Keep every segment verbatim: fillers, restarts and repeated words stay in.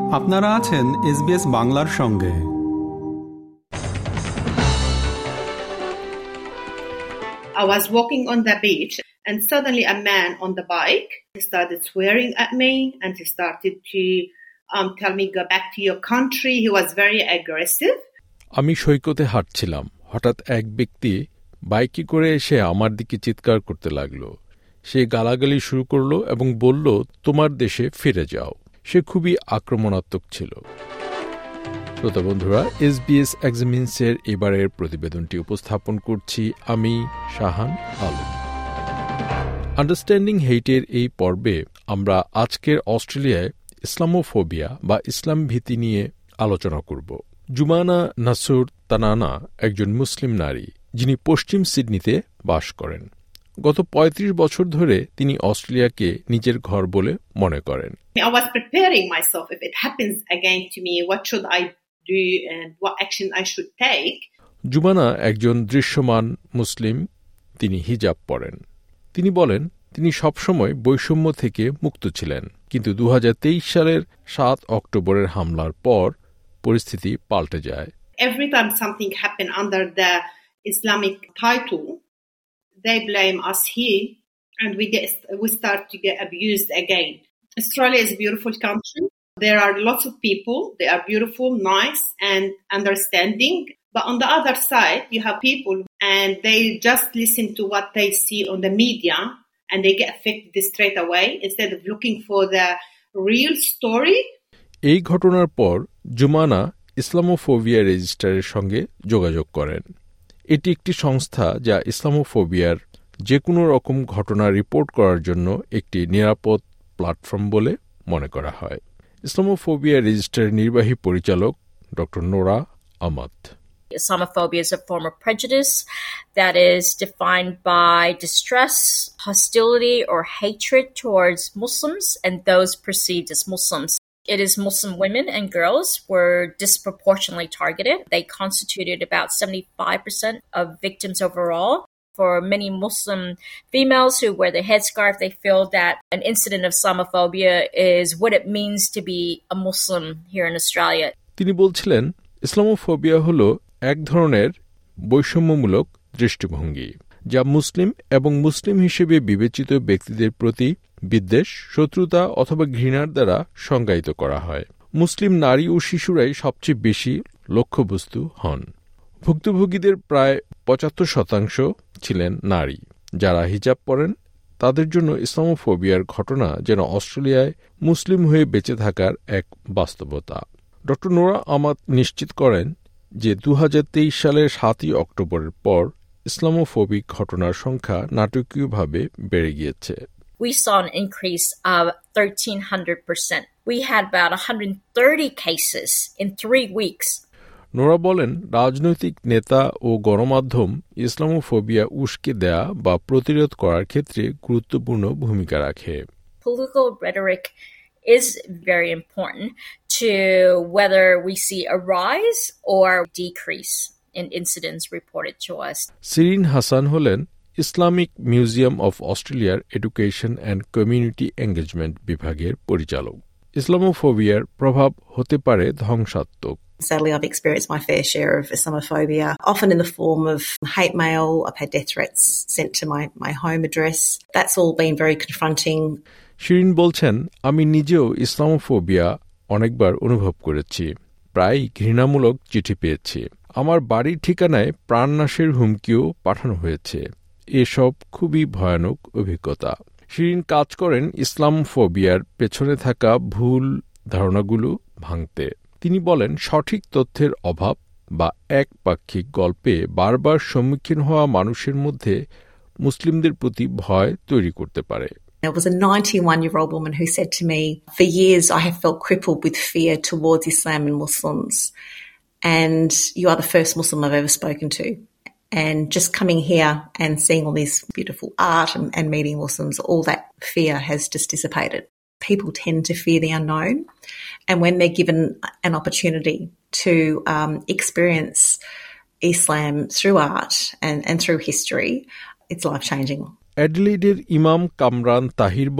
আপনারা আছেন এসবিএস বাংলার সঙ্গে। I was walking on the beach and suddenly a man on the bike started swearing at me and he started to um, tell me go back to your country. He was very aggressive. আমি সৈকতে হাঁটছিলাম, হঠাৎ এক ব্যক্তি বাইকে করে এসে আমার দিকে চিৎকার করতে লাগলো। সে গালাগালি শুরু করলো এবং বলল, তোমার দেশে ফিরে যাও। সে খুবই আক্রমণাত্মক ছিল। শ্রোতা বন্ধুরা, এসবিএস এক্সামিন্সের এবারের প্রতিবেদনটি উপস্থাপন করছি আমি শাহান আলম। আন্ডারস্ট্যান্ডিং হেইটের এই পর্বে আমরা আজকের অস্ট্রেলিয়ায় ইসলামোফোবিয়া বা ইসলাম ভীতি নিয়ে আলোচনা করব। জুমানা নাসুর তানানা একজন মুসলিম নারী, যিনি পশ্চিম সিডনিতে বাস করেন। গত পঁয়ত্রিশ বছর ধরে তিনি অস্ট্রেলিয়াকে নিজের ঘর বলে মনে করেন। I was preparing myself if it happens again to me, what should I do and what action I should take. Jumana একজন দৃশ্যমান মুসলিম, তিনি হিজাব পরেন। তিনি বলেন, তিনি সবসময় বৈষম্য থেকে মুক্ত ছিলেন, কিন্তু দু হাজার তেইশ সালের সাত অক্টোবরের হামলার পর পরিস্থিতি পাল্টে যায়। Every time something happened under the Islamic title, they blame us here and we get we start to get abused again. Australia is a beautiful country. There are lots of people. They are beautiful, nice and understanding. But on the other side, you have people and they just listen to what they see on the media and they get affected straight away instead of looking for the real story. এই ঘটনার পর Jumana Islamophobia রেজিস্টারের সঙ্গে যোগাযোগ করেন। এটি একটি সংস্থা যা ইসলামোফোবিয়ার যে কোনো রকম ঘটনা রিপোর্ট করার জন্য একটি নিরাপদ প্ল্যাটফর্ম বলে মনে করা হয়। ইসলামোফোবিয়া রেজিস্টারের নির্বাহী পরিচালক doctor Nora Amath. Islamophobia is a form of prejudice that is defined by distress, hostility, or hatred towards Muslims and those perceived as Muslims. It is Muslim women and girls were disproportionately targeted. They constituted about seventy-five percent of victims overall. For many Muslim females who wear the headscarf, they feel that an incident of Islamophobia is what it means to be a Muslim here in Australia. তিনি বলছিলেন, Islamophobia হলো এক ধরনের বৈষম্যমূলক দৃষ্টিভঙ্গি যা মুসলিম এবং মুসলিম হিসেবে বিবেচিত ব্যক্তিদের প্রতি বিদ্বেষ, শত্রুতা অথবা ঘৃণার দ্বারা সংজ্ঞায়িত করা হয়। মুসলিম নারী ও শিশুরাই সবচেয়ে বেশি লক্ষ্যবস্তু হন। ভুক্তভোগীদের প্রায় পঁচাত্তর শতাংশ ছিলেন নারী। যারা হিজাব পরেন তাদের জন্য ইসলামোফোবিয়ার ঘটনা যেন অস্ট্রেলিয়ায় মুসলিম হয়ে বেঁচে থাকার এক বাস্তবতা। ডক্টর নোরা আমাদ নিশ্চিত করেন যে দু হাজার তেইশ সালের সাতই অক্টোবরের পর ইসলামোফোবিক ঘটনার সংখ্যা নাটকীয়ভাবে বেড়ে গিয়েছে। We saw an increase of thirteen hundred percent. We had about one hundred thirty cases in three weeks. Nora বলেন, রাজনৈতিক নেতা ও গণমাধ্যম ইসলামোফোবিয়া উস্কে দেয়া বা প্রতিরোধ করার ক্ষেত্রে গুরুত্বপূর্ণ ভূমিকা রাখে। Political rhetoric is very important to whether we see a rise or decrease in incidents reported to us. Sherene Hassan হলেন ইসলামিক মিউজিয়াম অফ অস্ট্রেলিয়ার এডুকেশন অ্যান্ড কমিউনিটি এঙ্গেজমেন্ট বিভাগের পরিচালক। ইসলামোফোবিয়ার প্রভাব হতে পারে ধ্বংসাত্মক। Sadly, I've experienced my fair share of Islamophobia, often in the form of hate mail. I've had death threats sent to my, my home address. That's all been very confronting. Shirin বলছেন, আমি নিজেও Islamophobia অনেকবার অনুভব করেছি। প্রায় ঘৃণামূলক চিঠি পেয়েছি। আমার বাড়ির ঠিকানায় প্রাণনাশের হুমকিও পাঠানো হয়েছে। এসব খুবই ভয়ানক অভিজ্ঞতা। শিরিন কাজ করেন ইসলামোফোবিয়ার পেছনে থাকা ভুল ধারণাগুলো ভাঙতে। তিনি বলেন, সঠিক তথ্যের অভাব বা একপাক্ষিক গল্পে বারবার সম্মুখীন হওয়া মানুষের মধ্যে মুসলিমদের প্রতি ভয় তৈরি করতে পারে। There was a ninety-one-year-old woman who said to me, for years I have felt crippled with fear towards Islam and Muslims, and you are the first Muslim I've ever spoken to. And just coming here and seeing all this beautiful art and, and meeting Muslims, all that fear has just dissipated. People tend to fear the unknown, and when they're given an opportunity to um, experience Islam through art and, and through history, it's life-changing. অ্যাডিলেডের ইমাম কামরান তাহির বলেন,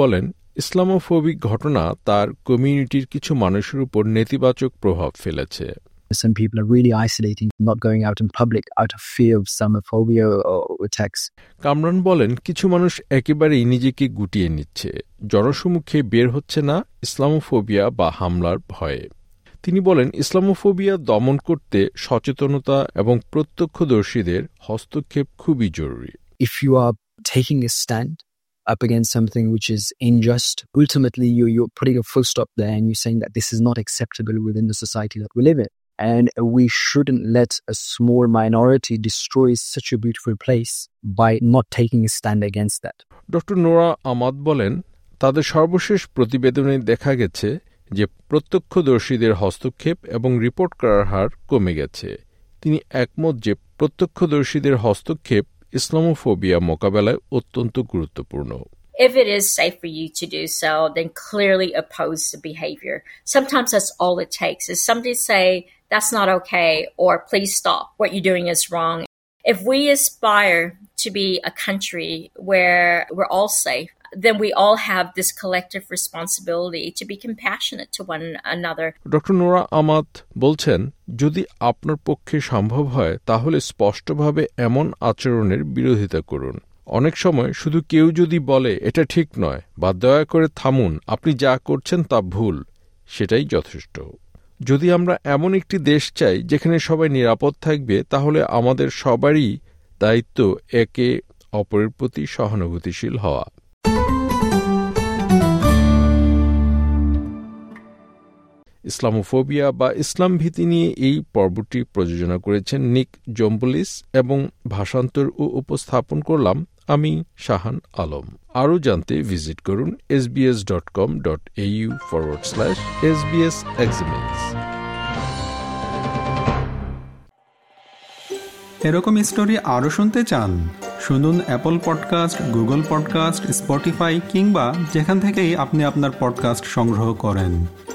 Islamophobic ঘটনা তার কমিউনিটির কিছু মানুষের উপর নেতিবাচক প্রভাব ফেলেছে। Some people are really isolating, not going out in public out of fear of Islamophobia or attacks. Kamran বলেন, কিছু মানুষ একেবারেই নিজেকে গুটিয়ে নিচ্ছে, জনসমুখে বের হচ্ছে না ইসলামোফোবিয়া বা হামলার ভয়ে। তিনি বলেন, ইসলামোফোবিয়া দমন করতে সচেতনতা এবং প্রত্যক্ষদর্শীদের হস্তক্ষেপ খুবই জরুরি। If you are taking a stand up against something which is unjust, ultimately you, you're putting a full stop there and you're saying that this is not acceptable within the society that we live in. And we shouldn't let a small minority destroy such a beautiful place by not taking a stand against that. Doctor Nora Amath বলেন, তাদের সর্বশেষ প্রতিবেদনে দেখা গেছে যে প্রত্যক্ষদর্শীদের হস্তক্ষেপ এবং রিপোর্ট করার হার কমে গেছে। তিনি একমত যে প্রত্যক্ষদর্শীদের হস্তক্ষেপ ইসলামোফোবিয়া মোকাবেলায় অত্যন্ত গুরুত্বপূর্ণ। If it is safe for you to do so, then clearly oppose the behavior. Sometimes that's all it takes is somebody say, that's not okay, or please stop, what you're doing is wrong. If we aspire to be a country where we're all safe, then we all have this collective responsibility to be compassionate to one another. Doctor Nora Amath বলছেন, যদি আপনার পক্ষে সম্ভব হয় তাহলে স্পষ্টভাবে এমন আচরণের বিরোধিতা করুন। অনেক সময় শুধু কেউ যদি বলে এটা ঠিক নয় বা দয়া করে থামুন, আপনি যা করছেন তা ভুল, সেটাই যথেষ্ট। যদি আমরা এমন একটি দেশ চাই যেখানে সবাই নিরাপদ থাকবে, তাহলে আমাদের সবারই দায়িত্ব একে অপরের প্রতি সহানুভূতিশীল হওয়া। ইসলামোফোবিয়া বা ইসলাম ভীতি নিয়ে এই পর্বটি প্রযোজনা করেছেন নিক জম্বুলিস এবং ভাষান্তর ও উপস্থাপন করলাম আমি শাহান আলম। আরও জানতে ভিজিট করুন S B S dot com dot A U forward slash S B S examines. এরকম স্টোরি আরও শুনতে চান? শুনুন Apple podcast, Google podcast, Spotify কিংবা যেখান থেকেই আপনি আপনার পডকাস্ট সংগ্রহ করেন।